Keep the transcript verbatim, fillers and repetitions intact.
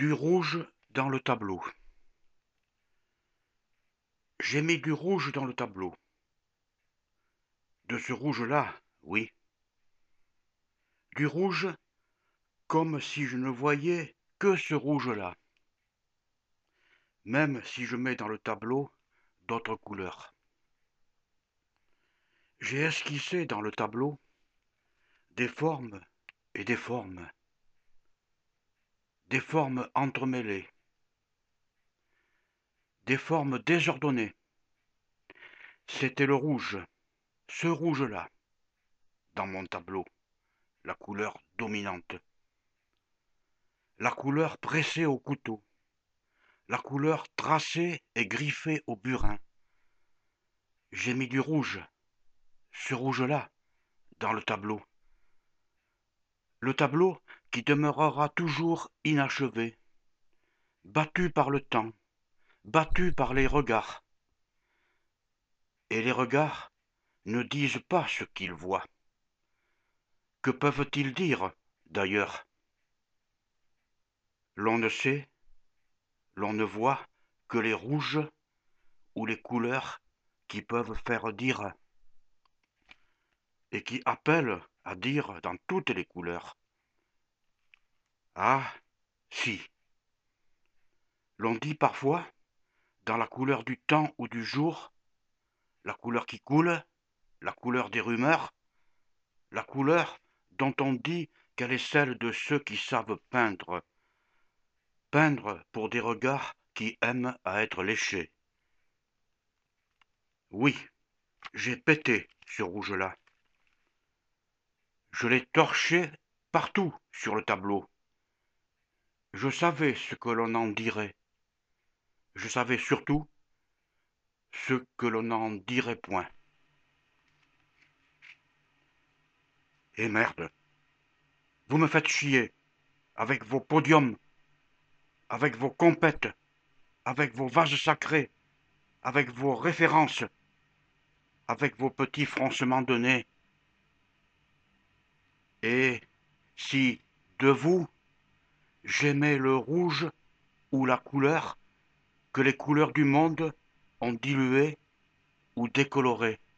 Du rouge dans le tableau. J'ai mis du rouge dans le tableau. De ce rouge-là, oui. Du rouge comme si je ne voyais que ce rouge-là. Même si je mets dans le tableau d'autres couleurs. J'ai esquissé dans le tableau des formes et des formes. Des formes entremêlées. Des formes désordonnées. C'était le rouge, ce rouge-là, dans mon tableau, la couleur dominante. La couleur pressée au couteau. La couleur tracée et griffée au burin. J'ai mis du rouge, ce rouge-là, dans le tableau. Le tableau qui demeurera toujours inachevé, battu par le temps, battu par les regards. Et les regards ne disent pas ce qu'ils voient. Que peuvent-ils dire, d'ailleurs? L'on ne sait, l'on ne voit que les rouges ou les couleurs qui peuvent faire dire et qui appellent à dire dans toutes les couleurs. Ah, si. L'on dit parfois, dans la couleur du temps ou du jour, la couleur qui coule, la couleur des rumeurs, la couleur dont on dit qu'elle est celle de ceux qui savent peindre, peindre pour des regards qui aiment à être léchés. Oui, j'ai pété ce rouge-là. Je l'ai torché partout sur le tableau. Je savais ce que l'on en dirait. Je savais surtout ce que l'on n'en dirait point. Et merde, vous me faites chier, avec vos podiums, avec vos compètes, avec vos vases sacrés, avec vos références, avec vos petits froncements de nez. Et si, de vous, j'aimais le rouge ou la couleur que les couleurs du monde ont dilué ou décoloré,